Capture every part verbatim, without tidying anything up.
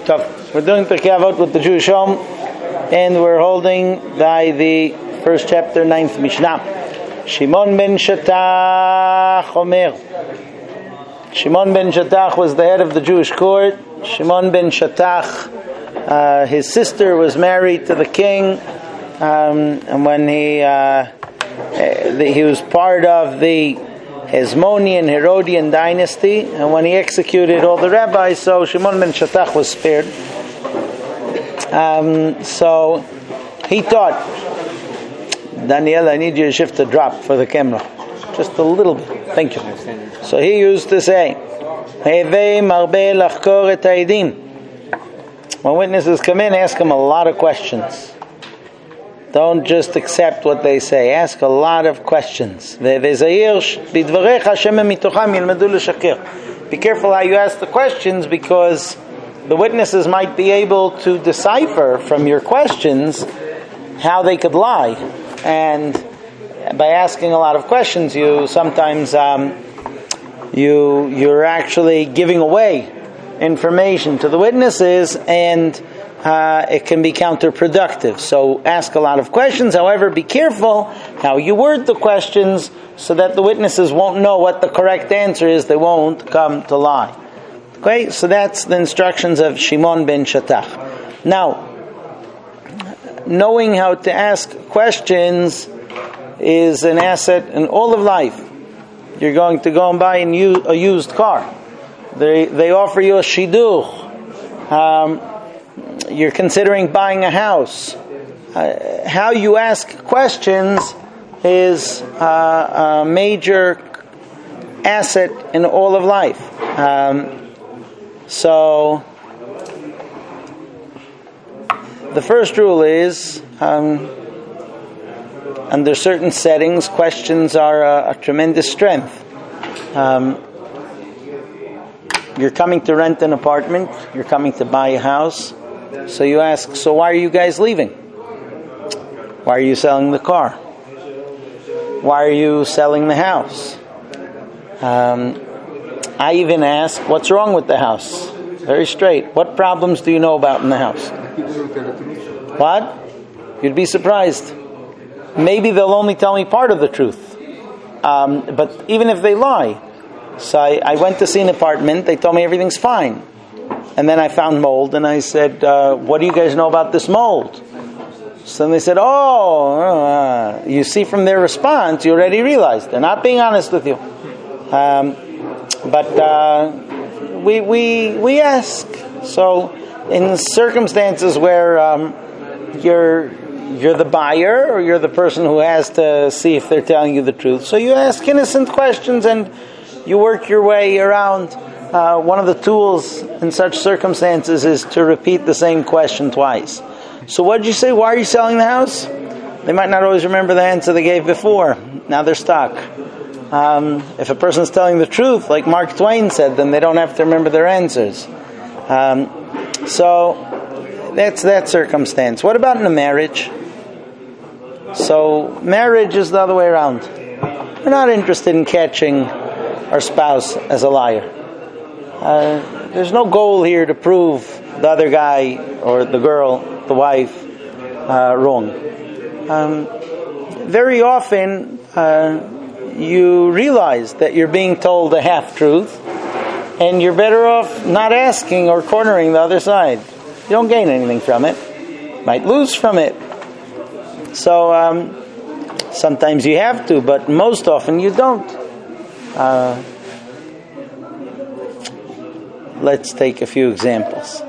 Tough. We're doing Pirkei Avot with the Jewish Home, and we're holding by the first chapter, ninth Mishnah. Shimon ben Shatach Omer. Shimon ben Shatach was the head of the Jewish court. Shimon ben Shatach, uh, his sister was married to the king, um, and when he uh, he was part of the Hasmonean Herodian dynasty, and when he executed all the rabbis, so Shimon ben Shatach was spared. Um, so he thought, Daniel, I need you to shift the drop for the camera, just a little bit. Thank you. So he used to say, when witnesses come in, ask them a lot of questions. Don't just accept what they say. Ask a lot of questions. Be careful how you ask the questions, because the witnesses might be able to decipher from your questions how they could lie. And by asking a lot of questions, you sometimes um, you you're actually giving away information to the witnesses, and Uh, it can be counterproductive. So ask a lot of questions. However, be careful how you word the questions so that the witnesses won't know what the correct answer is. They won't come to lie. Okay, so that's the instructions of Shimon ben Shatach. Now, knowing how to ask questions is an asset in all of life. You're going to go and buy a used car. They, they offer you a shidduch. Um, You're considering buying a house. Uh, how you ask questions is uh, a major asset in all of life. Um, so, the first rule is, um, under certain settings, questions are a, a tremendous strength. Um, you're coming to rent an apartment. You're coming to buy a house. So you ask, so why are you guys leaving? Why are you selling the car? Why are you selling the house? Um, I even ask, what's wrong with the house? Very straight. What problems do you know about in the house? What? You'd be surprised. Maybe they'll only tell me part of the truth. Um, but even if they lie. So I, I went to see an apartment. They told me everything's fine. And then I found mold, and I said, uh, what do you guys know about this mold? So they said, oh, uh, you see from their response, you already realized they're not being honest with you. Um, but uh, we we we ask. So in circumstances where um, you're you're the buyer, or you're the person who has to see if they're telling you the truth, so you ask innocent questions and you work your way around. Uh, one of the tools in such circumstances is to repeat the same question twice. So what did you say? Why are you selling the house? They might not always remember the answer they gave before. Now they're stuck. Um, if a person's telling the truth, like Mark Twain said, then they don't have to remember their answers. Um, so that's that circumstance. What about in a marriage? So marriage is the other way around. We're not interested in catching our spouse as a liar. Uh, there's no goal here to prove the other guy or the girl, the wife, uh, wrong. Um, very often, uh, you realize that you're being told a half-truth, and you're better off not asking or cornering the other side. You don't gain anything from it. You might lose from it. So, um, sometimes you have to, but most often you don't. Uh, Let's take a few examples.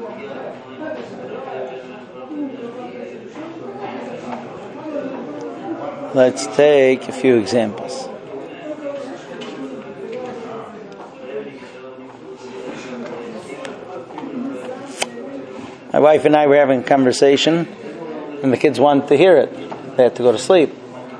Let's take a few examples. My wife and I were having a conversation, and the kids wanted to hear it. They had to go to sleep.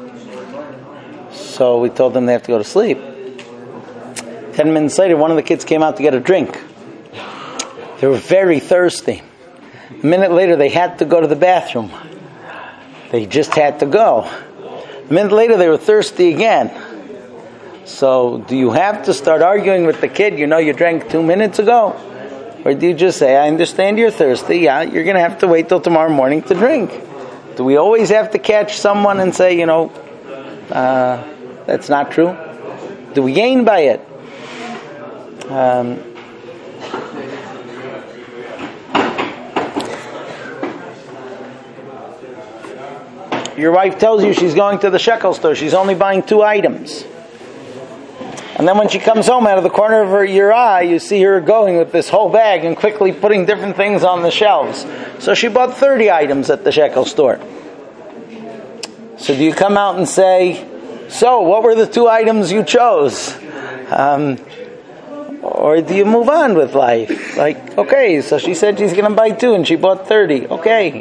So we told them they have to go to sleep. Ten minutes later, one of the kids came out to get a drink. They were very thirsty. A minute later, they had to go to the bathroom. They just had to go. A minute later, they were thirsty again. So, do you have to start arguing with the kid? You know, you drank two minutes ago. Or do you just say, I understand you're thirsty, yeah, you're going to have to wait till tomorrow morning to drink? Do we always have to catch someone and say, you know, uh, that's not true? Do we gain by it? Um, your wife tells you she's going to the shekel store. She's only buying two items. And then when she comes home, out of the corner of her, your eye, you see her going with this whole bag and quickly putting different things on the shelves. So she bought thirty items at the shekel store. So do you come out and say, so what were the two items you chose? Um, or do you move on with life? Like, okay, so she said she's going to buy two and she bought thirty. Okay.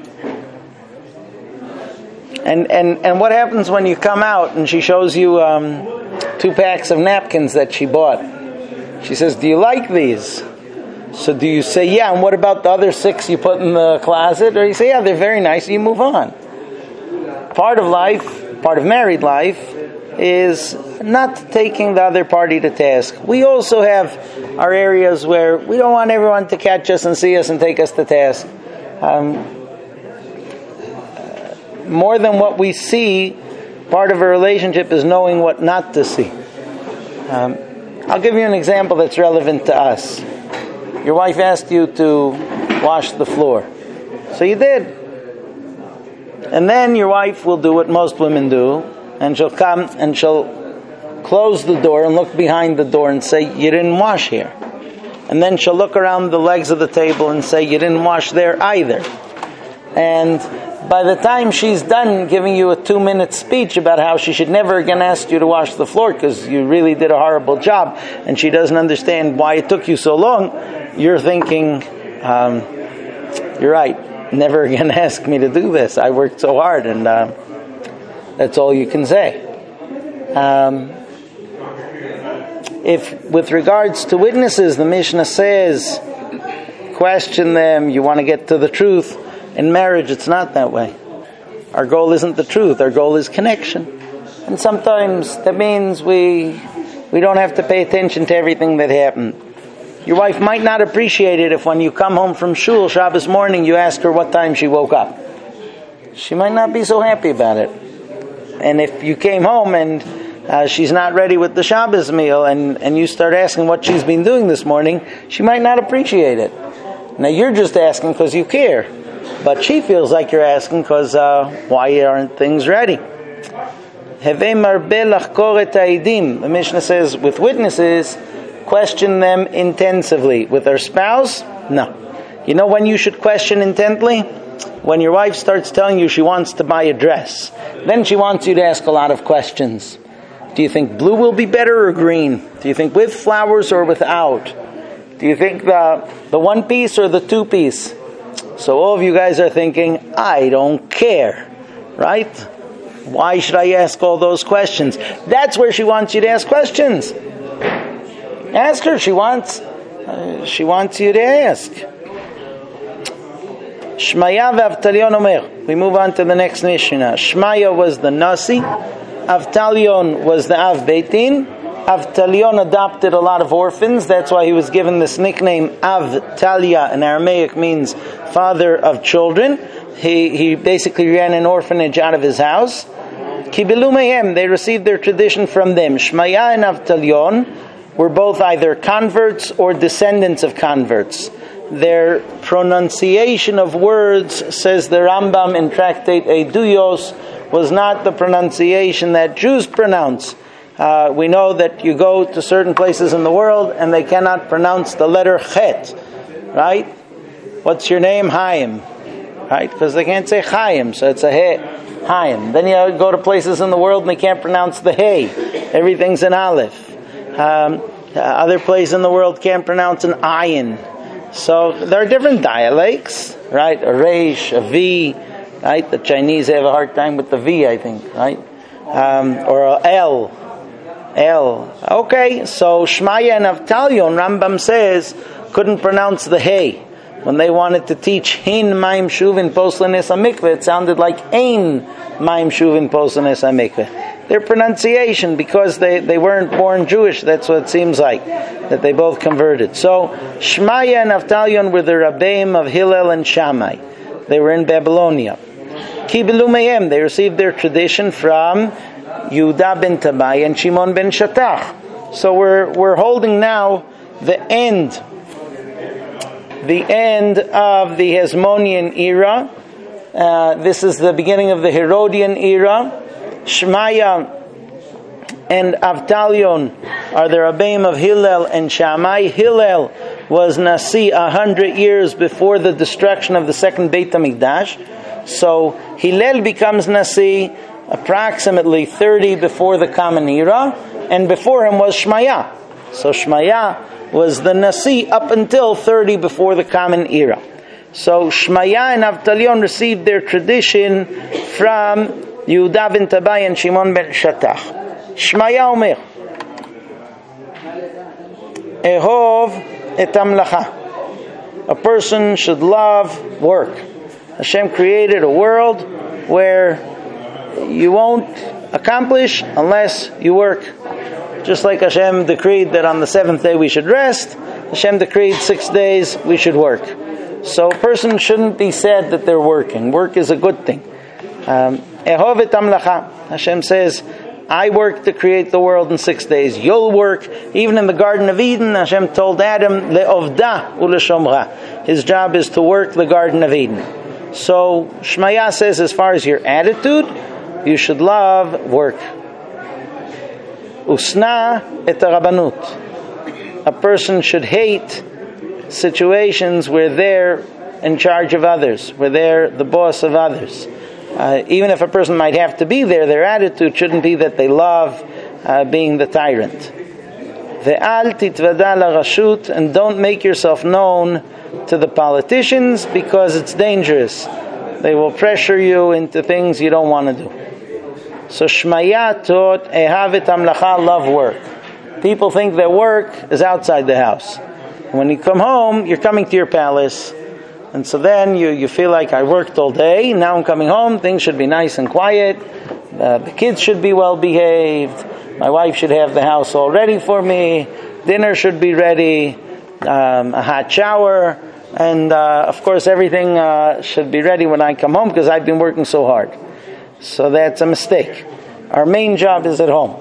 And and and what happens when you come out and she shows you um, two packs of napkins that she bought? She says, do you like these? So do you say, yeah, and what about the other six you put in the closet? Or you say, yeah, they're very nice, and you move on. Part of life, part of married life, is not taking the other party to task. We also have our areas where we don't want everyone to catch us and see us and take us to task. Um, more than what we see, part of a relationship is knowing what not to see. Um, I'll give you an example that's relevant to us. Your wife asked you to wash the floor. So you did. And then your wife will do what most women do, and she'll come and she'll close the door and look behind the door and say, you didn't wash here. And then she'll look around the legs of the table and say, you didn't wash there either. And by the time she's done giving you a two-minute speech about how she should never again ask you to wash the floor because you really did a horrible job, and she doesn't understand why it took you so long, you're thinking, um, you're right, never again ask me to do this. I worked so hard, and uh, that's all you can say. Um, if, with regards to witnesses, the Mishnah says, question them, you want to get to the truth. In marriage, it's not that way. Our goal isn't the truth. Our goal is connection. And sometimes that means we we don't have to pay attention to everything that happened. Your wife might not appreciate it if when you come home from shul Shabbos morning, you ask her what time she woke up. She might not be so happy about it. And if you came home and uh, she's not ready with the Shabbos meal and, and you start asking what she's been doing this morning, she might not appreciate it. Now you're just asking because you care. But she feels like you're asking because uh, why aren't things ready? The Mishnah says, with witnesses, question them intensively. With our spouse, no. You know when you should question intently? When your wife starts telling you she wants to buy a dress. Then she wants you to ask a lot of questions. Do you think blue will be better or green? Do you think with flowers or without? Do you think the, the one piece or the two piece? So all of you guys are thinking, I don't care, right? Why should I ask all those questions? That's where she wants you to ask questions. Ask her. She wants, uh, she wants you to ask. Shmaya v'Avtalion omer. We move on to the next Mishnah. Shmaya was the Nasi. Avtalion was the Av Beitin. Avtalion adopted a lot of orphans. That's why he was given this nickname Avtalia. In Aramaic means father of children. He he basically ran an orphanage out of his house. Kibilu mehem, they received their tradition from them. Shmaya and Avtalion were both either converts or descendants of converts. Their pronunciation of words, says the Rambam in Tractate Eduyos, was not the pronunciation that Jews pronounce. Uh, we know that you go to certain places in the world and they cannot pronounce the letter Chet, right? What's your name? Chaim, right? Because they can't say Chaim, so it's a He, Chaim. Then you go to places in the world and they can't pronounce the He. Everything's an Aleph. Um, other places in the world can't pronounce an Ayin. So there are different dialects, right? A Resh, a V, right? The Chinese have a hard time with the V, I think, right? Um, or a L. El. Okay, so Shmaya and Avtalion, Rambam says, couldn't pronounce the Hey. When they wanted to teach Hin Maim Shuvin Poslenes HaMikveh, it sounded like Ein Maim Shuvin Poslenes HaMikveh. their pronunciation, because they, they weren't born Jewish. That's what it seems like, that they both converted. So Shmaya and Avtalion were the Rabbeim of Hillel and Shammai. They were in Babylonia. Kibilu Mehem, they received their tradition from Yehuda ben Tabai and Shimon ben Shatach. So we're we're holding now the end, the end of the Hasmonean era. Uh, this is the beginning of the Herodian era. Shmaya and Avtalion are the Rabbeim of Hillel and Shammai. Hillel was Nasi a hundred years before the destruction of the second Beit HaMikdash. So Hillel becomes Nasi approximately thirty before the Common Era, and before him was Shmaya. So Shmaya was the Nasi up until thirty before the Common Era. So Shmaya and Avtalion received their tradition from Yehuda ben Tabai and Shimon ben Shatach. Shmaya Omer, Ehov et hamlacha. A person should love work. Hashem created a world where you won't accomplish unless you work. Just like Hashem decreed that on the seventh day we should rest, Hashem decreed six days we should work. So a person shouldn't be sad that they're working. Work is a good thing. Um, Ehov et hamlacha. Hashem says, I worked to create the world in six days. You'll work. Even in the Garden of Eden, Hashem told Adam, Le'ovda u'leshomra. His job is to work the Garden of Eden. So Shmaya says, as far as your attitude, you should love work. Usna et harabanut. A person should hate situations where they're in charge of others, where they're the boss of others. Uh, even if a person might have to be there, their attitude shouldn't be that they love uh, being the tyrant. Ve'al titvada larashut, and don't make yourself known to the politicians, because it's dangerous. They will pressure you into things you don't want to do. So Shmaya taught, Ehav et hamlacha, love work. People think that work is outside the house. When you come home, you're coming to your palace. And so then you, you feel like I worked all day, now I'm coming home, things should be nice and quiet, uh, the kids should be well behaved, my wife should have the house all ready for me, dinner should be ready, um, a hot shower, and uh, of course everything uh, should be ready when I come home because I've been working so hard. So that's a mistake. Our main job is at home.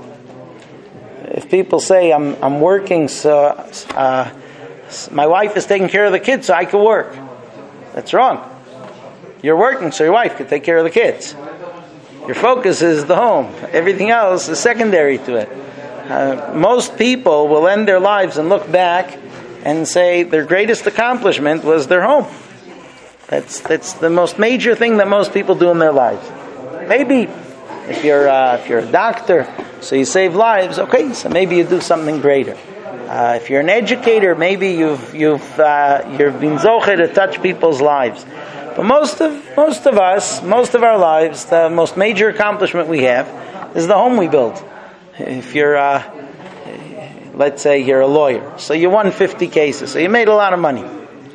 If people say I'm I'm working, so uh, my wife is taking care of the kids so I can work, that's wrong. You're working so your wife can take care of the kids. Your focus is the home. Everything else is secondary to it. Uh, most people will end their lives and look back and say their greatest accomplishment was their home. That's that's the most major thing that most people do in their lives. Maybe if you're uh, if you're a doctor, so you save lives, okay, so maybe you do something greater. Uh, if you're an educator, maybe you've you've uh, you've been zoche to touch people's lives. But most of most of us, most of our lives, the most major accomplishment we have is the home we build. If you're, uh, let's say you're a lawyer, so you won fifty cases, so you made a lot of money.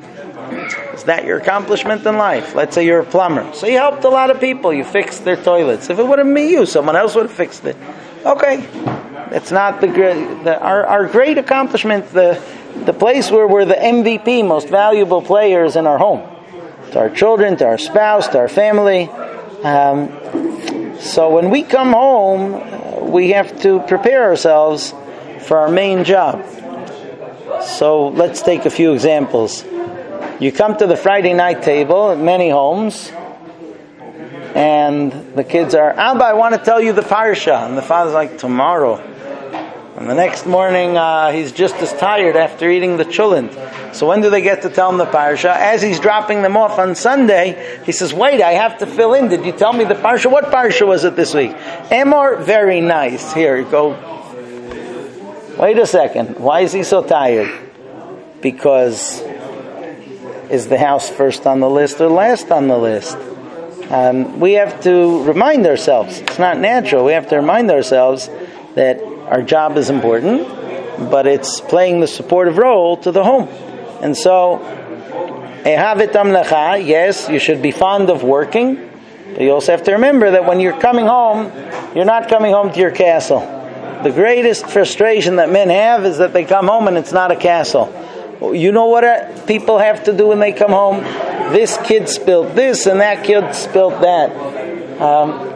Is that your accomplishment in life? Let's say you're a plumber, so you helped a lot of people, you fixed their toilets. If it would have been you, someone else would have fixed it. Okay, that's not the great. The, our our great accomplishment, the the place where we're the M V P, most valuable players in our home, to our children, to our spouse, to our family. Um, so when we come home, uh, we have to prepare ourselves for our main job. So let's take a few examples. You come to the Friday night table at many homes, and the kids are, Abba, I want to tell you the parsha. And the father's like, tomorrow. And the next morning, uh, he's just as tired after eating the chulent. So when do they get to tell him the parsha? As he's dropping them off on Sunday, he says, wait, I have to fill in. Did you tell me the parsha? What parsha was it this week? Emor, very nice. Here, go. Wait a second. Why is he so tired? Because is the house first on the list or last on the list? Um, we have to remind ourselves. It's not natural. We have to remind ourselves that our job is important, but it's playing the supportive role to the home. And so, Ehavet Amlecha, yes, you should be fond of working, but you also have to remember that when you're coming home, You're not coming home to your castle. The greatest frustration that men have is that they come home and it's not a castle. You know what people have to do when they come home? This kid spilled this and that kid spilled that. Um,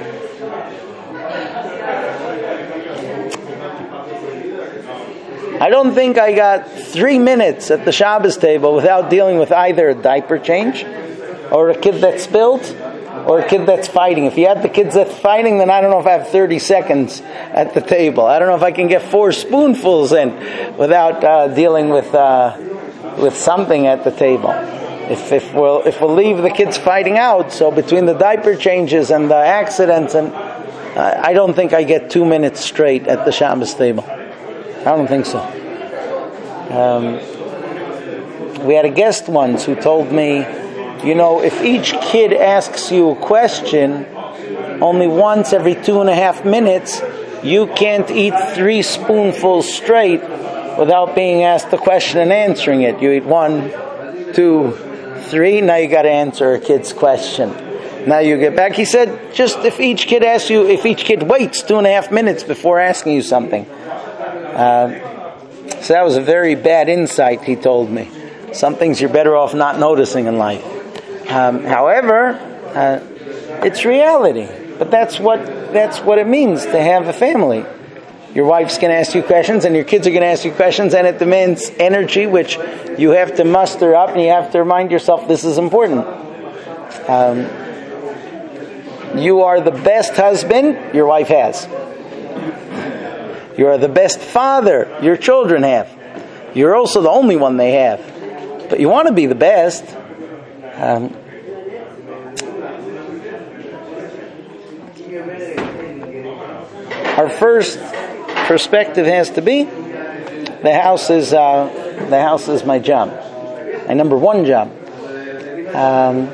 I don't think I got three minutes at the Shabbos table without dealing with either a diaper change or a kid that spilled or a kid that's fighting. If you had the kids that's fighting, then I don't know if I have thirty seconds at the table. I don't know if I can get four spoonfuls in without uh, dealing with uh, with something at the table. If if we'll if we'll leave the kids fighting out, so between the diaper changes and the accidents, and uh, I don't think I get two minutes straight at the Shabbos table. I don't think so. Um, we had a guest once who told me, you know, if each kid asks you a question only once every two and a half minutes, you can't eat three spoonfuls straight without being asked the question and answering it. You eat one, two, three, now you got to answer a kid's question. Now you get back. He said, just if each kid asks you, if each kid waits two and a half minutes before asking you something. Uh, so that was a very bad insight, he told me. Some things you're better off not noticing in life. Um, however, uh, it's reality. But that's what that's what it means to have a family. Your wife's going to ask you questions, and your kids are going to ask you questions, and it demands energy, which you have to muster up, and you have to remind yourself this is important. Um, you are the best husband your wife has. You are the best father your children have. You're also the only one they have. But you want to be the best. Um, our first perspective has to be the house is uh, the house is my job, my number one job. Um,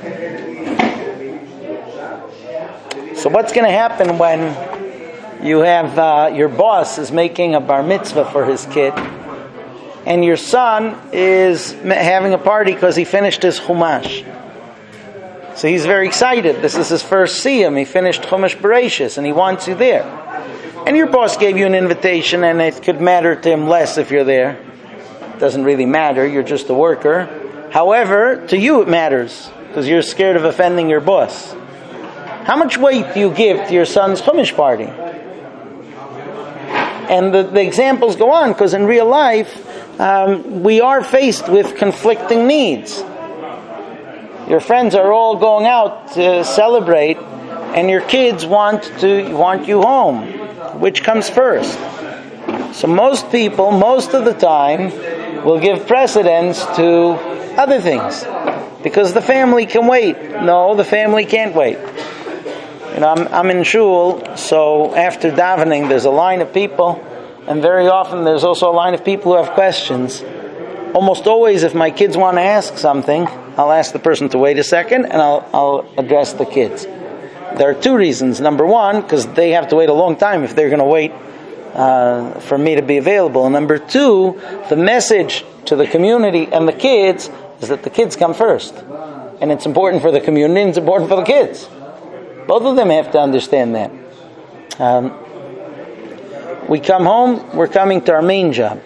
so what's going to happen when you have uh, your boss is making a bar mitzvah for his kid, and your son is having a party because he finished his Chumash? So he's very excited. This is his first siyum. He finished Chumash Bereshis, and he wants you there. And your boss gave you an invitation, and it could matter to him less if you're there. It doesn't really matter. You're just a worker. However, to you it matters because you're scared of offending your boss. How much weight do you give to your son's Chumash party? And the, the examples go on, because in real life, um, we are faced with conflicting needs. Your friends are all going out to celebrate, and your kids want to want you home. Which comes first? So most people, most of the time, will give precedence to other things, because the family can wait. No, the family can't wait. You know, I'm, I'm in shul, so after davening, there's a line of people, and very often there's also a line of people who have questions. Almost always, if my kids want to ask something, I'll ask the person to wait a second, and I'll, I'll address the kids. There are two reasons. Number one, because they have to wait a long time if they're going to wait uh, for me to be available. And number two, the message to the community and the kids is that the kids come first. And it's important for the community, and it's important for the kids. Both of them have to understand that. Um, we come home, we're coming to our main job.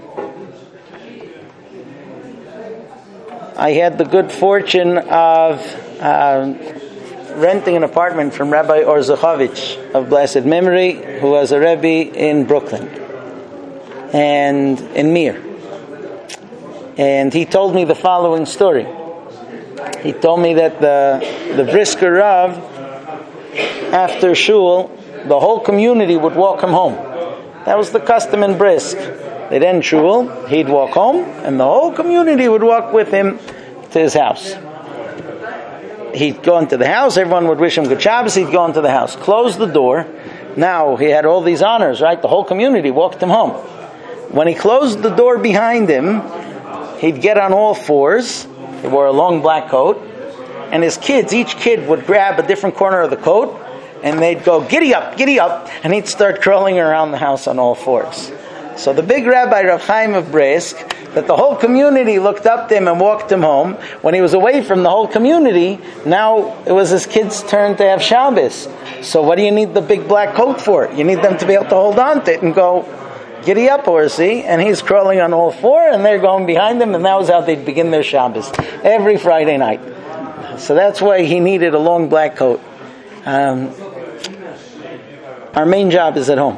I had the good fortune of uh, renting an apartment from Rabbi Or Zuchovich of blessed memory, who was a Rebbe in Brooklyn and in Mir. And he told me the following story. He told me that the the Brisker Rav, after shul, the whole community would walk him home. That was the custom in Brisk. They'd end shul, he'd walk home, and the whole community would walk with him to his house. He'd go into the house, everyone would wish him good Shabbos, he'd go into the house, close the door. Now he had all these honors, right? The whole community walked him home. When he closed the door behind him, he'd get on all fours. He wore a long black coat. And his kids, each kid would grab a different corner of the coat, and they'd go, giddy up, giddy up, and he'd start crawling around the house on all fours. So the big Rabbi Rav Chaim of Brisk that the whole community looked up to him and walked him home. When he was away from the whole community, now it was his kids' turn to have Shabbos. So what do you need the big black coat for? You need them to be able to hold on to it and go, giddy up, horsey. And he's crawling on all four, and they're going behind him, and that was how they'd begin their Shabbos every Friday night. So that's why he needed a long black coat. Um, our main job is at home.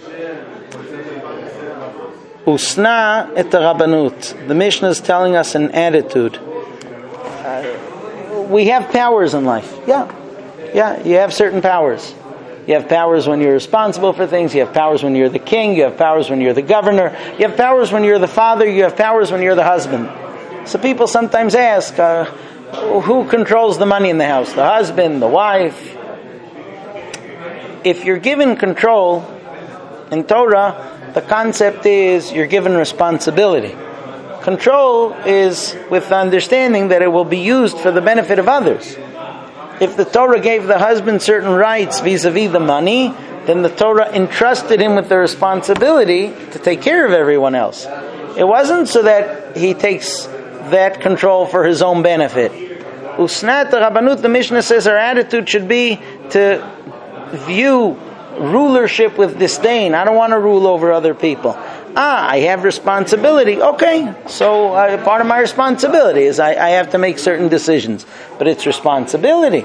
Usna et rabbanut. The Mishnah is telling us an attitude. Uh, we have powers in life. Yeah. Yeah, you have certain powers. You have powers when you're responsible for things. You have powers when you're the king. You have powers when you're the governor. You have powers when you're the father. You have powers when you're the husband. So people sometimes ask, uh, who controls the money in the house? The husband, the wife? If you're given control in Torah, the concept is you're given responsibility. Control is with the understanding that it will be used for the benefit of others. If the Torah gave the husband certain rights vis-a-vis the money, then the Torah entrusted him with the responsibility to take care of everyone else. It wasn't so that he takes that control for his own benefit. Usnat Rabbanut, the Mishnah says our attitude should be to view rulership with disdain. I don't want to rule over other people. Ah, I have responsibility. Okay, so uh, part of my responsibility is I, I have to make certain decisions. But it's responsibility.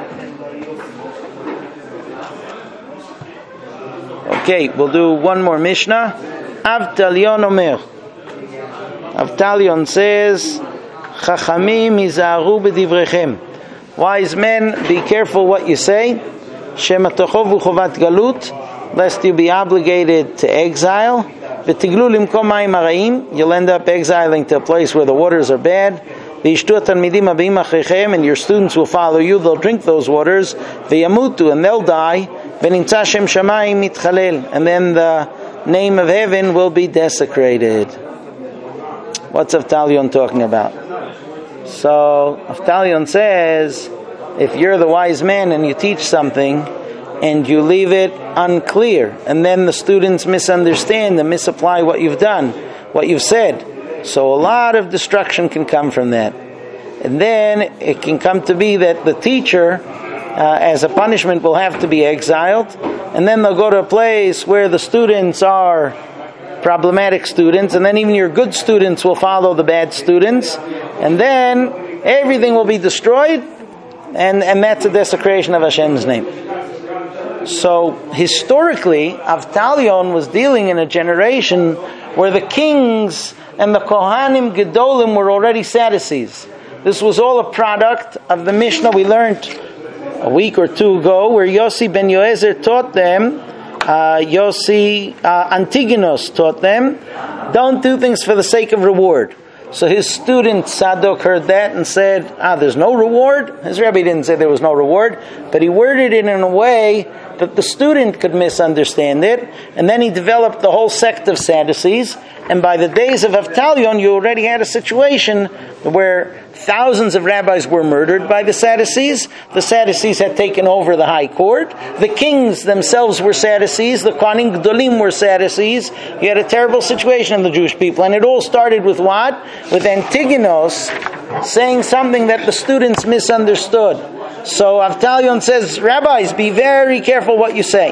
Okay, we'll do one more Mishnah. Avtalion Omer. Avtalion says, Chachamim izaru b'divrechem. Wise men, be careful what you say. Shema tochovu chovat galut, lest you be obligated to exile. You'll end up exiling to a place where the waters are bad. And your students will follow you. They'll drink those waters. And they'll die. And then the name of heaven will be desecrated. What's Avtalion talking about? So Avtalion says, if you're the wise man and you teach something, and you leave it unclear, and then the students misunderstand and misapply what you've done, what you've said. So a lot of destruction can come from that. And then it can come to be that the teacher, uh, as a punishment, will have to be exiled, and then they'll go to a place where the students are problematic students, and then even your good students will follow the bad students, and then everything will be destroyed, and, and that's a desecration of Hashem's name. So historically, Avtalion was dealing in a generation where the kings and the Kohanim Gedolim were already Sadducees. This was all a product of the Mishnah we learned a week or two ago, where Yossi ben Yoezer taught them, uh, Yossi uh, Antigonos taught them, don't do things for the sake of reward. So his student Sadok heard that and said, ah, there's no reward? His Rebbe didn't say there was no reward, but he worded it in a way that the student could misunderstand it, and then he developed the whole sect of Sadducees, and by the days of Avtalion, you already had a situation where thousands of rabbis were murdered by the Sadducees. The Sadducees had taken over the high court. The kings themselves were Sadducees. The Kohanim Gedolim were Sadducees. You had a terrible situation in the Jewish people, and it all started with what? With Antigonos saying something that the students misunderstood. So Avtalion says, rabbis, be very careful what you say.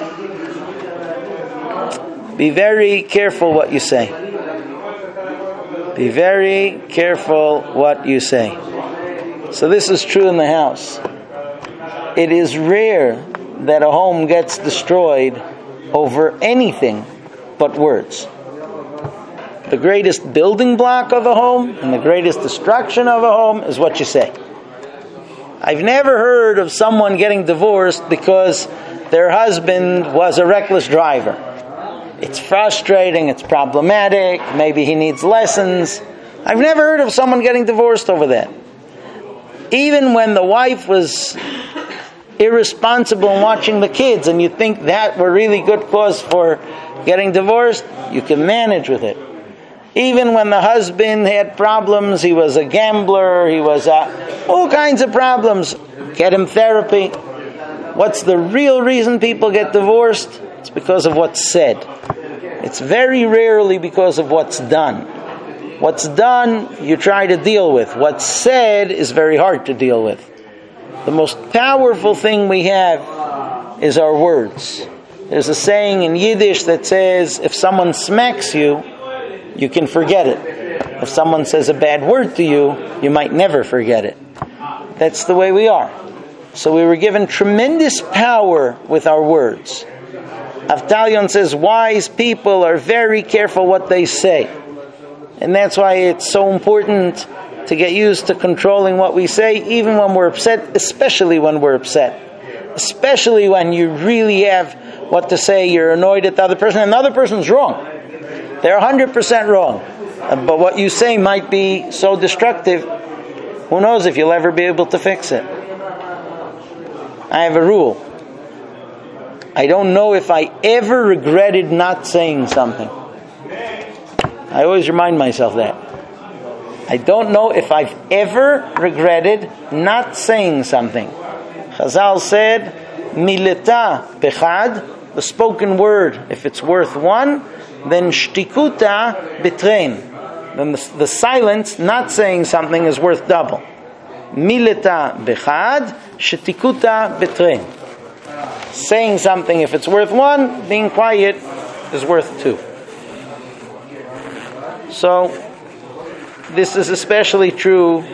Be very careful what you say. Be very careful what you say. So this is true in the house. It is rare that a home gets destroyed over anything but words. The greatest building block of a home and the greatest destruction of a home is what you say. I've never heard of someone getting divorced because their husband was a reckless driver. It's frustrating, it's problematic, maybe he needs lessons. I've never heard of someone getting divorced over that. Even when the wife was irresponsible in watching the kids and you think that were really good cause for getting divorced, you can manage with it. Even when the husband had problems, he was a gambler, he was uh, all kinds of problems, get him therapy. What's the real reason people get divorced? It's because of what's said. It's very rarely because of what's done. What's done, you try to deal with. What's said is very hard to deal with. The most powerful thing we have is our words. There's a saying in Yiddish that says, if someone smacks you, you can forget it. If someone says a bad word to you, you might never forget it. That's the way we are. So we were given tremendous power with our words. Avtalion says, wise people are very careful what they say. And that's why it's so important to get used to controlling what we say, even when we're upset, especially when we're upset. Especially when you really have what to say, you're annoyed at the other person, and the other person's wrong. They're one hundred percent wrong. But what you say might be so destructive, who knows if you'll ever be able to fix it. I have a rule. I don't know if I ever regretted not saying something. I always remind myself that. I don't know if I've ever regretted not saying something. Chazal said, Mileta bechad, the spoken word, if it's worth one, then shtikuta betrein. Then the, the silence, not saying something, is worth double. Mileta bechad, shtikuta betrein. Saying something, if it's worth one, being quiet is worth two. So, this is especially true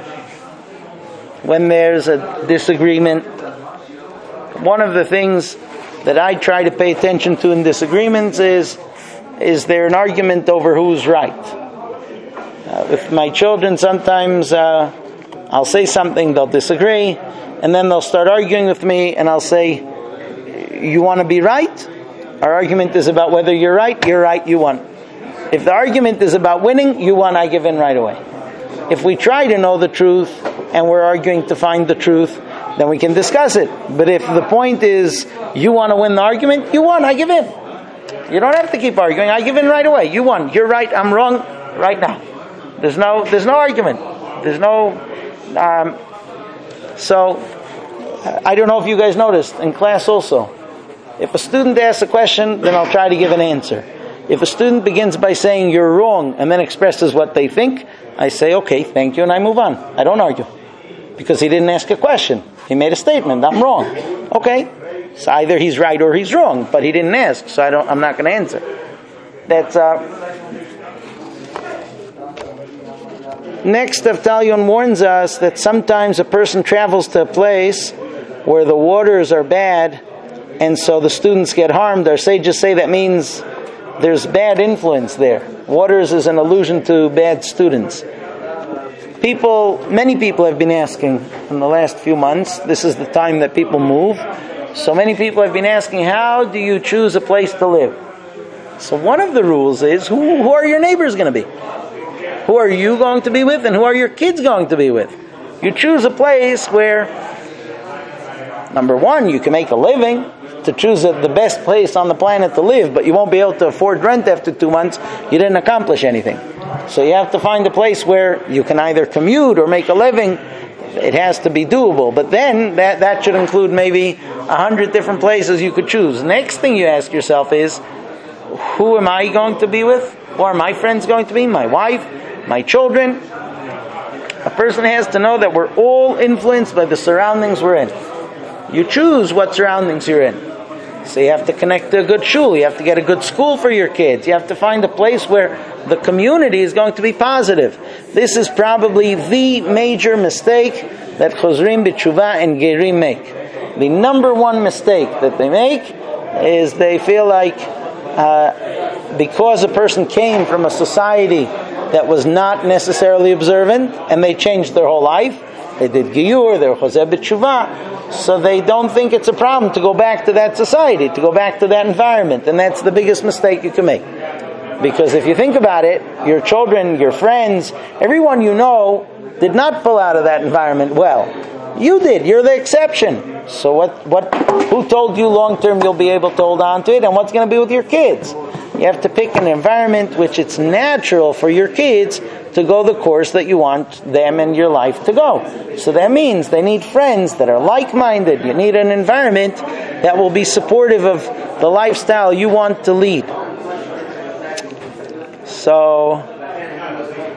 when there's a disagreement. One of the things that I try to pay attention to in disagreements is, is there an argument over who's right? Uh, with my children, sometimes uh, I'll say something, they'll disagree, and then they'll start arguing with me, and I'll say, you want to be right? Our argument is about whether you're right, you're right, you won. If the argument is about winning, you won, I give in right away. If we try to know the truth and we're arguing to find the truth, then we can discuss it. But if the point is you want to win the argument, you won, I give in. You don't have to keep arguing, I give in right away. You won, you're right, I'm wrong, right now. There's no, there's no argument. There's no. Um, so I don't know if you guys noticed in class also. If a student asks a question, then I'll try to give an answer. If a student begins by saying you're wrong and then expresses what they think, I say, okay, thank you, and I move on. I don't argue. Because he didn't ask a question. He made a statement, I'm wrong. Okay. So either he's right or he's wrong, but he didn't ask, so I don't, I'm not going to answer. That's, uh... Next, Avtalion warns us that sometimes a person travels to a place where the waters are bad, and so the students get harmed. Our sages say that means there's bad influence there. Waters is an allusion to bad students. People, many people have been asking in the last few months, this is the time that people move, so many people have been asking, how do you choose a place to live? So one of the rules is, who, who are your neighbors going to be? Who are you going to be with, and who are your kids going to be with? You choose a place where, number one, you can make a living. To choose a, the best place on the planet to live, but you won't be able to afford rent after two months, you didn't accomplish anything. So you have to find a place where you can either commute or make a living. It has to be doable. But then that, that should include maybe a hundred different places you could choose. Next thing you ask yourself is, who am I going to be with? Who are my friends going to be? My wife? My children? A person has to know that we're all influenced by the surroundings we're in. You choose what surroundings you're in. So you have to connect to a good shul. You have to get a good school for your kids. You have to find a place where the community is going to be positive. This is probably the major mistake that Chozrim B'Tshuva and Gerim make. The number one mistake that they make is they feel like uh, because a person came from a society that was not necessarily observant and they changed their whole life, they did Giyur, they were Chozeh B'Tshuva, so they don't think it's a problem to go back to that society, to go back to that environment. And that's the biggest mistake you can make. Because if you think about it, your children, your friends, everyone you know did not pull out of that environment well. You did. You're the exception. So what? What? Who told you long term you'll be able to hold on to it? And what's going to be with your kids? You have to pick an environment which it's natural for your kids to go the course that you want them and your life to go. So that means they need friends that are like-minded. You need an environment that will be supportive of the lifestyle you want to lead. So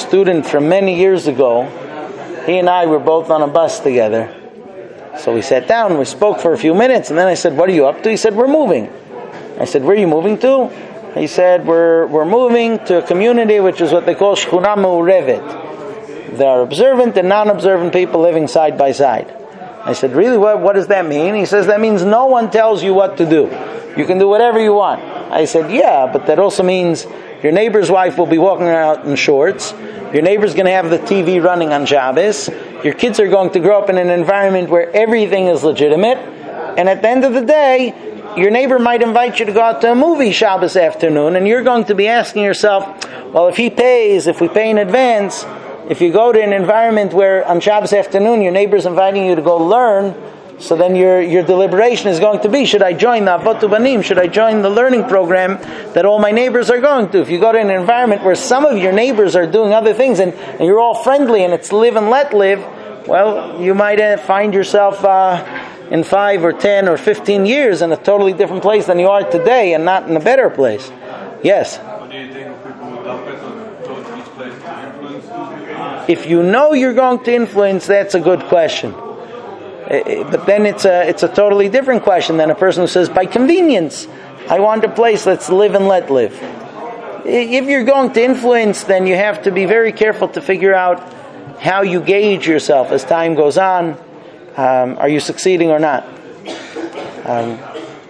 student from many years ago. He and I were both on a bus together. So we sat down, we spoke for a few minutes, and then I said, what are you up to? He said, we're moving. I said, where are you moving to? He said, we're we're moving to a community which is what they call Shchuna Me'urevet. There are observant and non-observant people living side by side. I said, really, what, what does that mean? He says, that means no one tells you what to do. You can do whatever you want. I said, yeah, but that also means your neighbor's wife will be walking around in shorts. Your neighbor's going to have the T V running on Shabbos. Your kids are going to grow up in an environment where everything is legitimate. And at the end of the day, your neighbor might invite you to go out to a movie Shabbos afternoon, and you're going to be asking yourself, well, if he pays, if we pay in advance, if you go to an environment where on Shabbos afternoon your neighbor's inviting you to go learn, so then your your deliberation is going to be, should I join the Avot Banim? Should I join the learning program that all my neighbors are going to? If you go to an environment where some of your neighbors are doing other things and, and you're all friendly and it's live and let live, well, you might uh, find yourself uh, in five or ten or fifteen years in a totally different place than you are today, and not in a better place. Yes? What do you think of people who dump it or go to each place to influence? If you know you're going to influence, that's a good question. But then it's a it's a totally different question than a person who says, by convenience, I want a place that's live and let live. If you're going to influence, then you have to be very careful to figure out how you gauge yourself as time goes on. Um, are you succeeding or not? Um,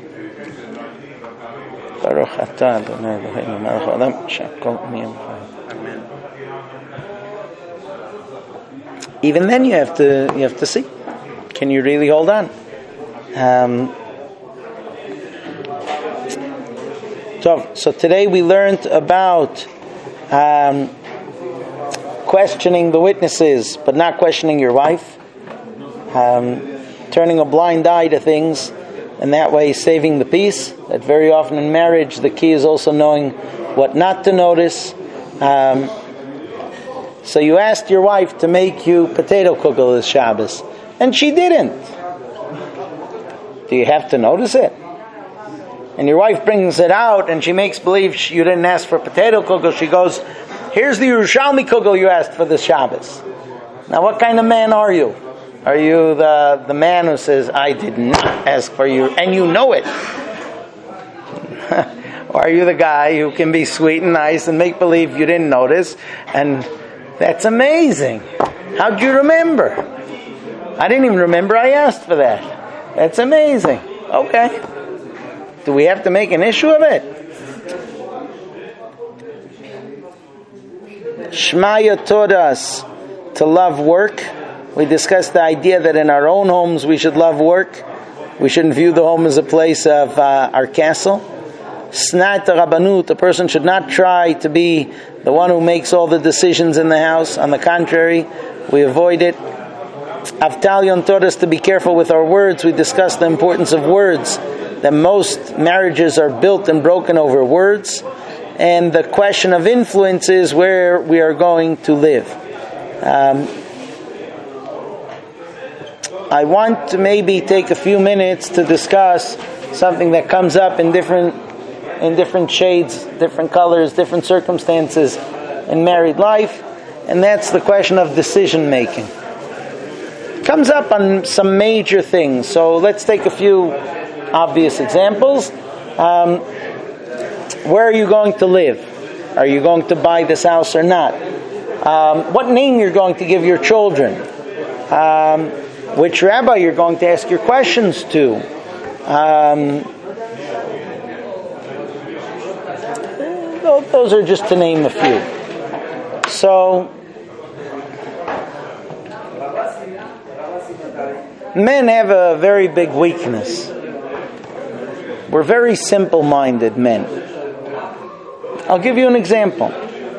even then, you have to you have to see. Can you really hold on? Um, so, so today we learned about um, questioning the witnesses, but not questioning your wife. Um, turning a blind eye to things, and that way saving the peace. That very often in marriage, the key is also knowing what not to notice. Um, so you asked your wife to make you potato kugel this Shabbos, and she didn't. Do you have to notice it? And your wife brings it out, and she makes believe she, you didn't ask for potato kugel. She goes, here's the Yerushalmi kugel you asked for this Shabbos. Now what kind of man are you? Are you the, the man who says, I did not ask for you, and you know it? Or are you the guy who can be sweet and nice and make believe you didn't notice? And that's amazing. How'd you remember? I didn't even remember I asked for that. That's amazing. Okay. Do we have to make an issue of it? Shmaya taught us to love work. We discussed the idea that in our own homes we should love work. We shouldn't view the home as a place of uh, our castle. Snat Rabbanut, a person should not try to be the one who makes all the decisions in the house. On the contrary, we avoid it. Avtalion taught us to be careful with our words. We discussed the importance of words, that most marriages are built and broken over words. And the question of influence is where we are going to live. Um, I want to maybe take a few minutes to discuss something that comes up in different in different shades, different colors, different circumstances in married life, and that's the question of decision making. It comes up on some major things. So let's take a few obvious examples. Um, where are you going to live? Are you going to buy this house or not? Um, what name you're going to give your children? Um, which rabbi you're going to ask your questions to? Um, those are just to name a few. So, men have a very big weakness. We're very simple-minded men. I'll give you an example.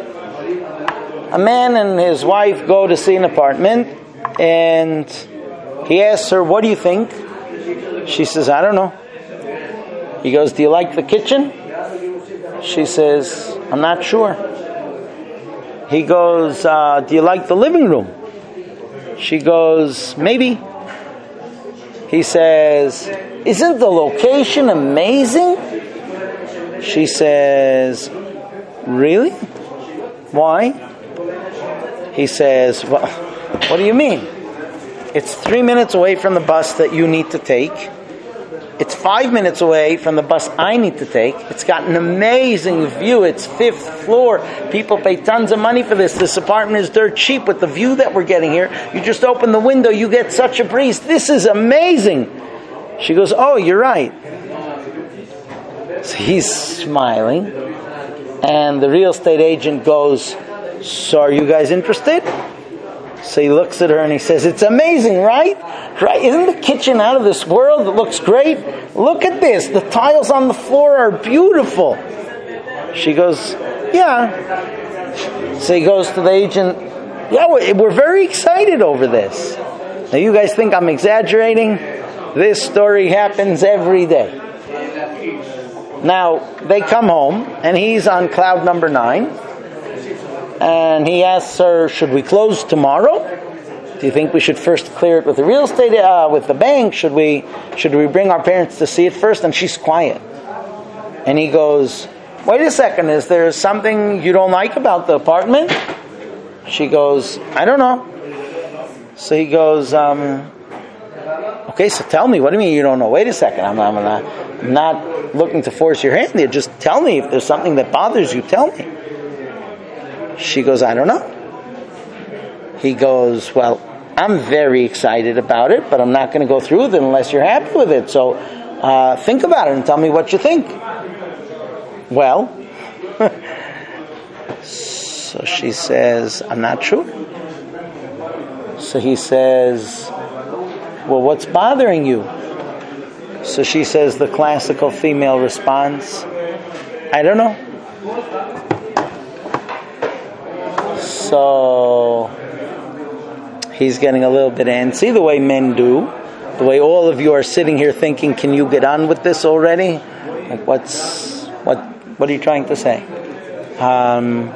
A man and his wife go to see an apartment, and he asks her, what do you think? She says, I don't know. He goes, do you like the kitchen? She says, I'm not sure. He goes, uh, do you like the living room? She goes, maybe. He says, isn't the location amazing? She says, really? Why? He says, well, what do you mean? It's three minutes away from the bus that you need to take. It's five minutes away from the bus I need to take. It's got an amazing view. It's fifth floor. People pay tons of money for this. This apartment is dirt cheap with the view that we're getting here. You just open the window, you get such a breeze. This is amazing. She goes, oh, you're right. So he's smiling. And the real estate agent goes, so are you guys interested? So he looks at her and he says, it's amazing, right? Right? Isn't the kitchen out of this world? It looks great. Look at this. The tiles on the floor are beautiful. She goes, yeah. So he goes to the agent, yeah, we're very excited over this. Now you guys think I'm exaggerating? This story happens every day. Now, they come home and he's on cloud number nine. And he asks her, should we close tomorrow? Do you think we should first clear it with the real estate, uh, with the bank? Should we should we bring our parents to see it first? And she's quiet. And he goes, wait a second, is there something you don't like about the apartment? She goes, I don't know. So he goes, um, okay, so tell me, what do you mean you don't know? Wait a second, I'm, I'm, not, I'm not looking to force your hand here. Just tell me if there's something that bothers you, tell me. She goes, I don't know. He goes, well, I'm very excited about it, but I'm not going to go through with it unless you're happy with it. So uh, think about it and tell me what you think. Well, so she says, I'm not sure. So he says, well, what's bothering you? So she says the classical female response, I don't know. So he's getting a little bit antsy, the way men do. The way all of you are sitting here thinking, can you get on with this already? Like, what's what? What are you trying to say? Um,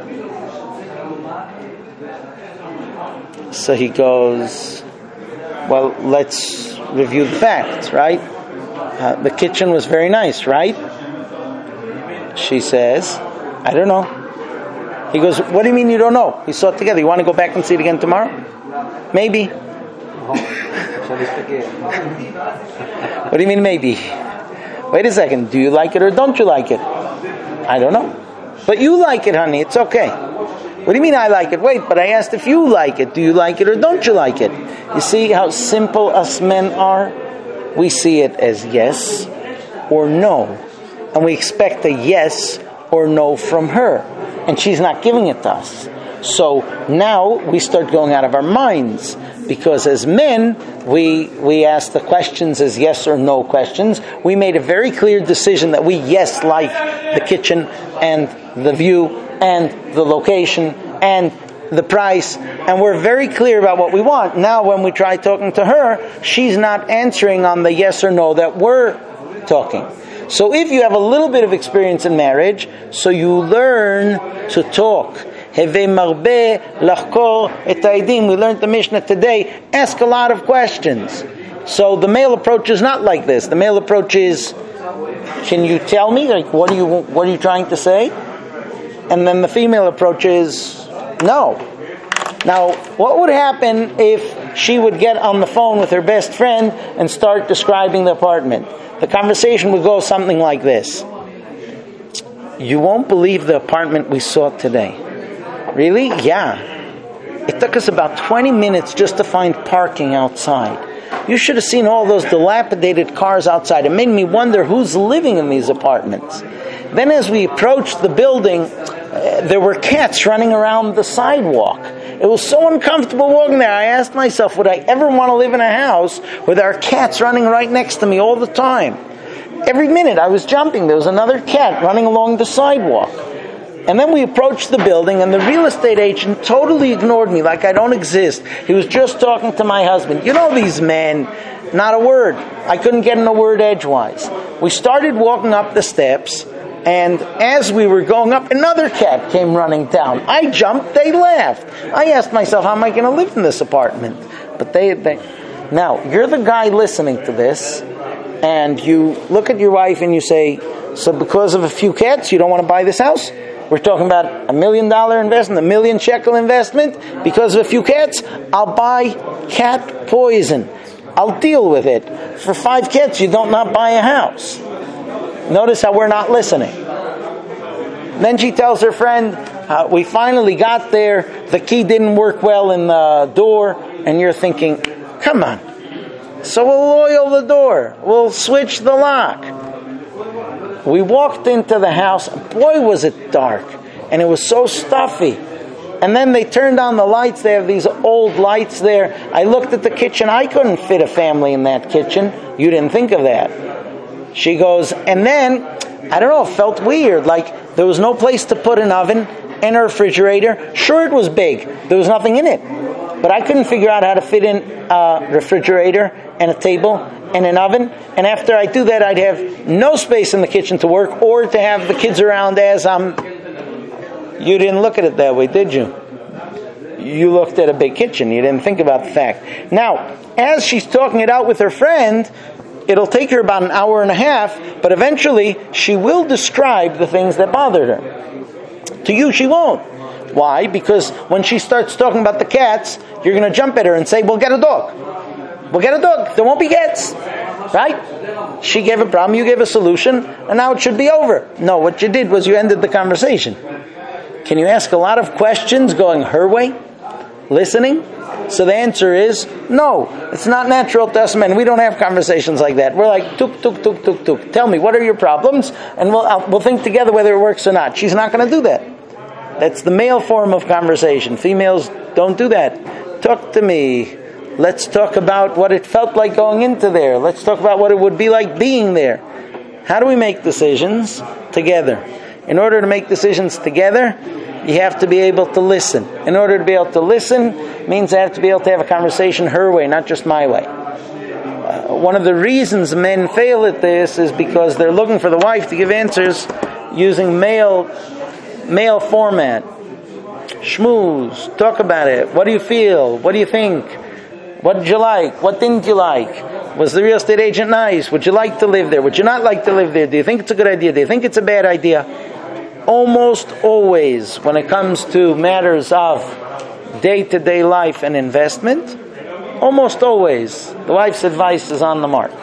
so he goes, well, let's review the facts, right? Uh, the kitchen was very nice, right? She says, I don't know. He goes, what do you mean you don't know? We saw it together. You want to go back and see it again tomorrow? Maybe. What do you mean maybe? Wait a second. Do you like it or don't you like it? I don't know. But you like it, honey. It's okay. What do you mean I like it? Wait, but I asked if you like it. Do you like it or don't you like it? You see how simple us men are? We see it as yes or no. And we expect a yes or no from her. And she's not giving it to us. So now we start going out of our minds. Because as men, we we ask the questions as yes or no questions. We made a very clear decision that we, yes, like the kitchen and the view and the location and the price. And we're very clear about what we want. Now when we try talking to her, she's not answering on the yes or no that we're talking. So if you have a little bit of experience in marriage, so you learn to talk. We learned the Mishnah today. Ask a lot of questions. So the male approach is not like this. The male approach is, can you tell me? Like, what are you what are you trying to say? And then the female approach is, no. Now, what would happen if she would get on the phone with her best friend and start describing the apartment? The conversation would go something like this. You won't believe the apartment we saw today. Really? Yeah. It took us about twenty minutes just to find parking outside. You should have seen all those dilapidated cars outside. It made me wonder who's living in these apartments. Then as we approached the building, uh, there were cats running around the sidewalk. It was so uncomfortable walking there. I asked myself, would I ever want to live in a house where there are cats running right next to me all the time? Every minute I was jumping, there was another cat running along the sidewalk. And then we approached the building, and the real estate agent totally ignored me like I don't exist. He was just talking to my husband. You know these men, not a word. I couldn't get in a word edgewise. We started walking up the steps, and as we were going up, another cat came running down. I jumped, they laughed. I asked myself, how am I going to live in this apartment? But they, they... Now, you're the guy listening to this, and you look at your wife and you say, so because of a few cats, you don't want to buy this house? We're talking about a million dollar investment, a million shekel investment. Because of a few cats, I'll buy cat poison. I'll deal with it. For five cats, you don't not buy a house. Notice how we're not listening. Then she tells her friend, uh, we finally got there. The key didn't work well in the door. And you're thinking, come on. So we'll oil the door. We'll switch the lock. We walked into the house. Boy, was it dark. And it was so stuffy. And then they turned on the lights. They have these old lights there. I looked at the kitchen. I couldn't fit a family in that kitchen. You didn't think of that. She goes, and then, I don't know, it felt weird. Like there was no place to put an oven and a refrigerator. Sure, it was big. There was nothing in it. But I couldn't figure out how to fit in a refrigerator and a table and an oven. And after I do that, I'd have no space in the kitchen to work or to have the kids around as I'm... You didn't look at it that way, did you? You looked at a big kitchen. You didn't think about the fact. Now, as she's talking it out with her friend, it'll take her about an hour and a half, but eventually she will describe the things that bothered her. To you, she won't. Why? Because when she starts talking about the cats, you're going to jump at her and say, well, get a dog. We'll get a dog. There won't be cats. Right? She gave a problem, you gave a solution, and now it should be over. No, what you did was you ended the conversation. Can you ask a lot of questions going her way? Listening? So the answer is no. It's not natural to us men. We don't have conversations like that. We're like, tuk, tuk, tuk, tuk, tuk. Tell me, what are your problems? And we'll, uh, we'll think together whether it works or not. She's not going to do that. That's the male form of conversation. Females don't do that. Talk to me. Let's talk about what it felt like going into there. Let's talk about what it would be like being there. How do we make decisions? Together. In order to make decisions together, you have to be able to listen. In order to be able to listen means I have to be able to have a conversation her way, not just my way. Uh, one of the reasons men fail at this is because they're looking for the wife to give answers using male male format. Schmooze, talk about it. What do you feel? What do you think? What did you like? What didn't you like? Was the real estate agent nice? Would you like to live there? Would you not like to live there? Do you think it's a good idea? Do you think it's a bad idea? Almost always, when it comes to matters of day-to-day life and investment, almost always, the wife's advice is on the mark.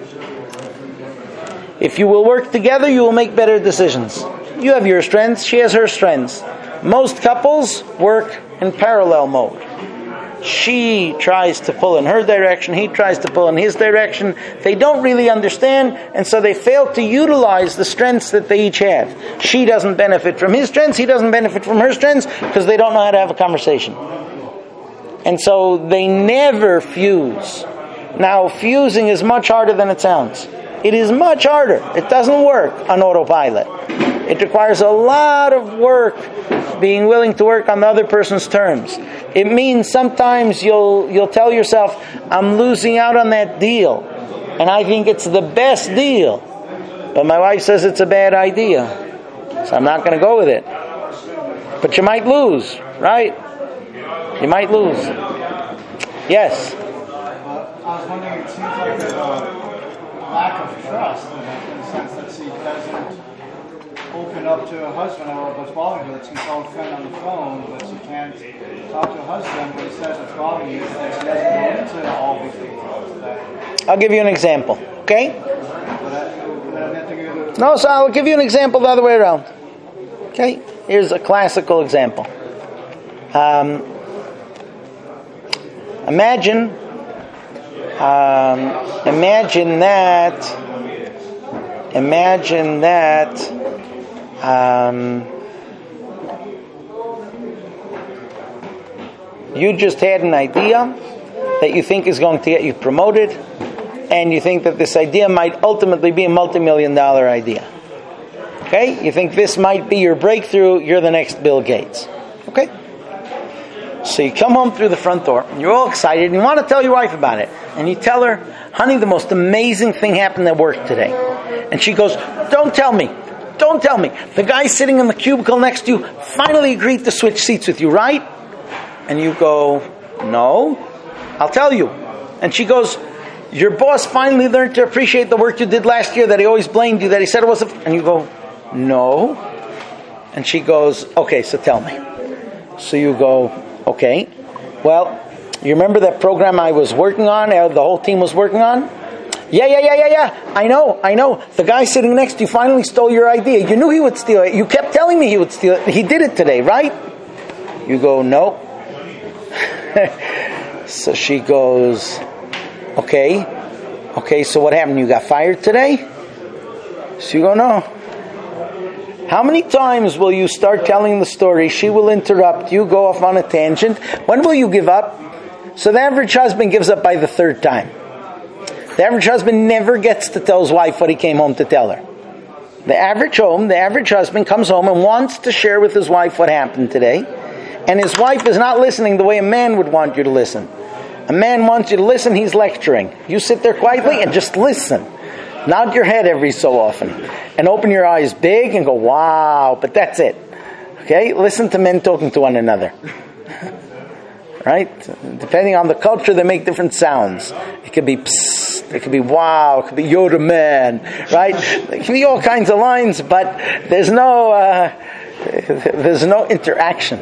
If you will work together, you will make better decisions. You have your strengths, she has her strengths. Most couples work in parallel mode. She tries to pull in her direction, he tries to pull in his direction. They don't really understand, and so they fail to utilize the strengths that they each have. She doesn't benefit from his strengths, he doesn't benefit from her strengths, because they don't know how to have a conversation. And so they never fuse. Now, fusing is much harder than it sounds. It is much harder. It doesn't work on autopilot. It requires a lot of work, being willing to work on the other person's terms. It means sometimes you'll you'll tell yourself, I'm losing out on that deal, and I think it's the best deal, but my wife says it's a bad idea, so I'm not going to go with it. But you might lose, right? You might lose. Yes? Uh, I was wondering, it seems like there's a lack of trust in the sense that she doesn't open up to her husband or what's bothering her. That she can call a friend on the phone, but she can't talk to her husband when he says what's bothering you, that she doesn't go into all these details. That I'll give you an example, okay? that No, so I'll give you an example the other way around. Okay? Here's a classical example. Um, imagine, um, imagine that, imagine that, um, you just had an idea that you think is going to get you promoted, and you think that this idea might ultimately be a multi-million dollar idea. Okay? You think this might be your breakthrough, you're the next Bill Gates. Okay? So you come home through the front door, and you're all excited, and you want to tell your wife about it. And you tell her, honey, the most amazing thing happened at work today. And she goes, don't tell me. Don't tell me. The guy sitting in the cubicle next to you finally agreed to switch seats with you, right? And you go, no, I'll tell you. And she goes, your boss finally learned to appreciate the work you did last year, that he always blamed you, that he said it wasn't. And you go, no. And she goes, okay, so tell me. So you go, okay. Well, you remember that program I was working on, uh, the whole team was working on? Yeah, yeah, yeah, yeah, yeah. I know, I know. The guy sitting next to you finally stole your idea. You knew he would steal it. You kept telling me he would steal it. He did it today, right? You go, no. So she goes, okay. Okay, so what happened? You got fired today? So you go, no. How many times will you start telling the story? She will interrupt you, go off on a tangent. When will you give up? So the average husband gives up by the third time. The average husband never gets to tell his wife what he came home to tell her. The average home, the average husband comes home and wants to share with his wife what happened today. And his wife is not listening the way a man would want you to listen. A man wants you to listen, he's lecturing. You sit there quietly and just listen. Nod your head every so often. And open your eyes big and go, wow, but that's it. Okay? Listen to men talking to one another. Right? Depending on the culture, they make different sounds. It could be psst, it could be wow, it could be Yoda man, right? It can be all kinds of lines, but there's no uh, there's no interaction.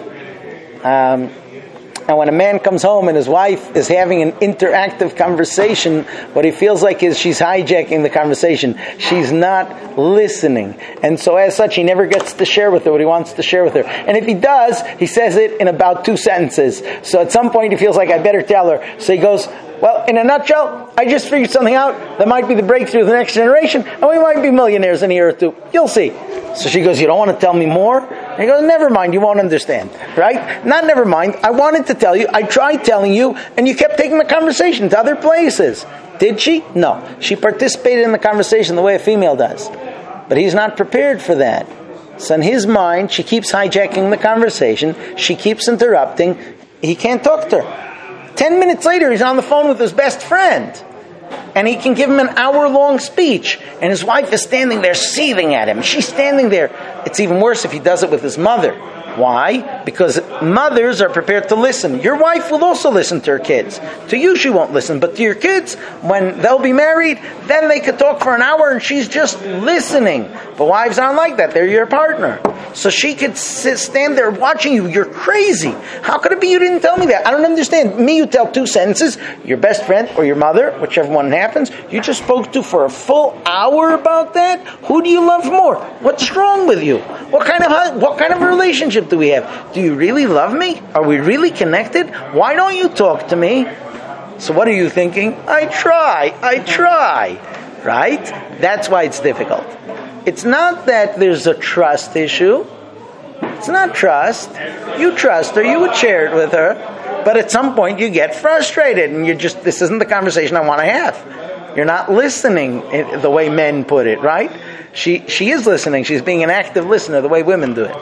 Um, and when a man comes home and his wife is having an interactive conversation, what he feels like is she's hijacking the conversation. She's not listening. And so as such, he never gets to share with her what he wants to share with her. And if he does, he says it in about two sentences. So at some point he feels like, I better tell her. So he goes, well, in a nutshell, I just figured something out. That might be the breakthrough of the next generation, and we might be millionaires in a year or two. You'll see. So she goes, you don't want to tell me more? And he goes, never mind, you won't understand. Right? Not never mind. I wanted to tell you. I tried telling you, and you kept taking the conversation to other places. Did she? No. She participated in the conversation the way a female does. But he's not prepared for that. So in his mind, she keeps hijacking the conversation. She keeps interrupting. He can't talk to her. Ten minutes later, he's on the phone with his best friend. And he can give him an hour-long speech. And his wife is standing there seething at him. She's standing there. It's even worse if he does it with his mother. Why? Because mothers are prepared to listen. Your wife will also listen to her kids. To you, she won't listen. But to your kids, when they'll be married, then they could talk for an hour and she's just listening. But wives aren't like that. They're your partner. So she could sit, stand there watching you. You're crazy. How could it be you didn't tell me that? I don't understand. Me, you tell two sentences. Your best friend or your mother, whichever one happens, you just spoke to for a full hour about that? Who do you love more? What's wrong with you? What kind of what kind of a relationship do we have? Do you really love me? Are we really connected? Why don't you talk to me? So what are you thinking? I try. I try. Right? That's why it's difficult. It's not that there's a trust issue. It's not trust. You trust her. You would share it with her. But at some point you get frustrated and you just, this isn't the conversation I want to have. You're not listening the way men put it, right? She she is listening. She's being an active listener the way women do it.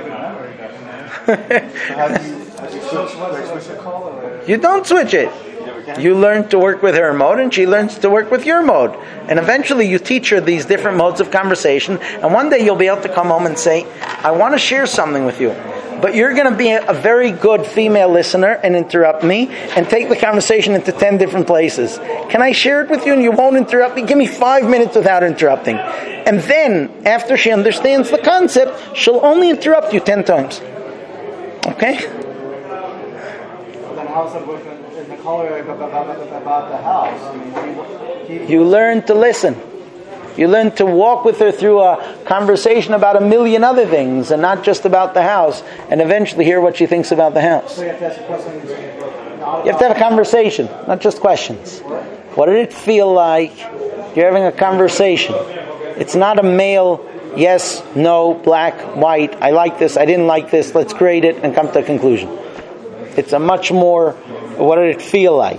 You don't switch it. You learn to work with her mode and she learns to work with your mode. And eventually you teach her these different modes of conversation. And one day you'll be able to come home and say, I want to share something with you. But you're going to be a very good female listener and interrupt me and take the conversation into ten different places. Can I share it with you and you won't interrupt me? Give me five minutes without interrupting. And then, after she understands the concept, she'll only interrupt you ten times. Okay? Then how's it with in the color about the house? I mean, you learn to listen. You learn to walk with her through a conversation about a million other things and not just about the house, and eventually hear what she thinks about the house. So you have to ask questions. You have to have a conversation, not just questions. What did it feel like? You're having a conversation. It's not a male, yes, no, black, white, I like this, I didn't like this, let's grade it and come to a conclusion. It's a much more, what did it feel like?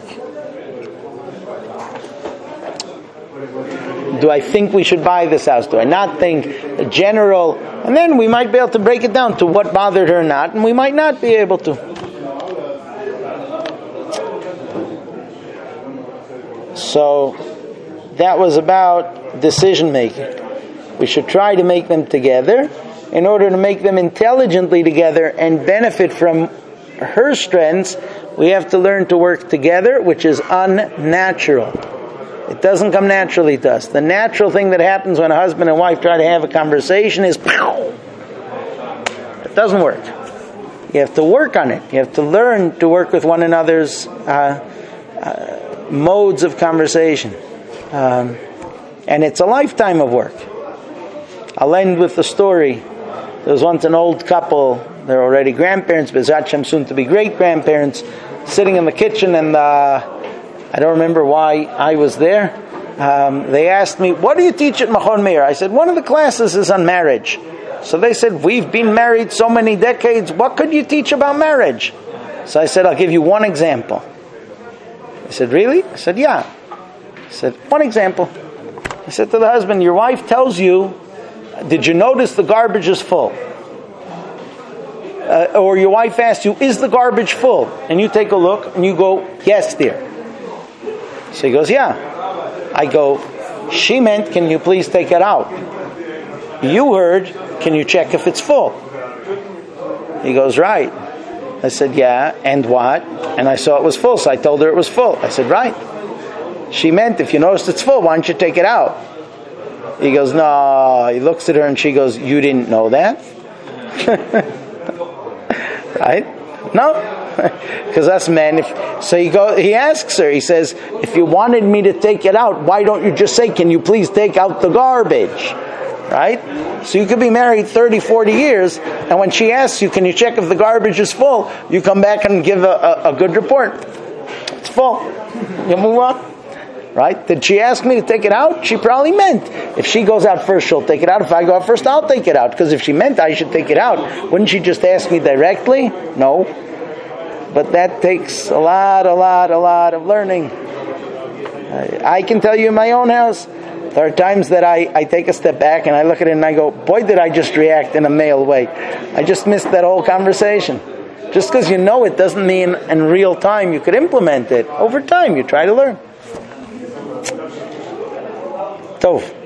Do I think we should buy this house? Do I not think? A general, and then we might be able to break it down to what bothered her or not, and we might not be able to. So that was about decision making. We should try to make them together. In order to make them intelligently together and benefit from her strengths, we have to learn to work together, which is unnatural. It doesn't come naturally to us. The natural thing that happens when a husband and wife try to have a conversation is pow! Doesn't work. You have to work on it. You have to learn to work with one another's uh, uh, modes of conversation. Um, and it's a lifetime of work. I'll end with the story. There was once an old couple, they're already grandparents, B'ezrat Hashem, soon to be great-grandparents, sitting in the kitchen, and uh, I don't remember why I was there. Um, they asked me, what do you teach at Machon Meir? I said, one of the classes is on marriage. So they said, we've been married so many decades, what could you teach about marriage? So I said, I'll give you one example. He said, really? I said, yeah. I said, one example. I said to the husband, your wife tells you, did you notice the garbage is full? Uh, or your wife asks you, is the garbage full? And you take a look and you go, yes, dear. So he goes, yeah. I go, she meant, can you please take it out? You heard, can you check if it's full? He goes, right. I said, yeah, and what? And I saw it was full, so I told her it was full. I said, right. She meant, if you noticed it's full, why don't you take it out? He goes, no. He looks at her and she goes, you didn't know that? Right? No. Because us men, if, so he go, he asks her, he says, if you wanted me to take it out, why don't you just say, can you please take out the garbage? Right? So you could be married thirty, forty years, and when she asks you, can you check if the garbage is full? You come back and give a, a, a good report. It's full. You move on. Right? Did she ask me to take it out? She probably meant. If she goes out first, she'll take it out. If I go out first, I'll take it out. Because if she meant I should take it out, wouldn't she just ask me directly? No. But that takes a lot, a lot, a lot of learning. I, I can tell you in my own house, there are times that I, I take a step back and I look at it and I go, boy, did I just react in a male way. I just missed that whole conversation. Just because you know it doesn't mean in real time you could implement it. Over time, you try to learn. Tov.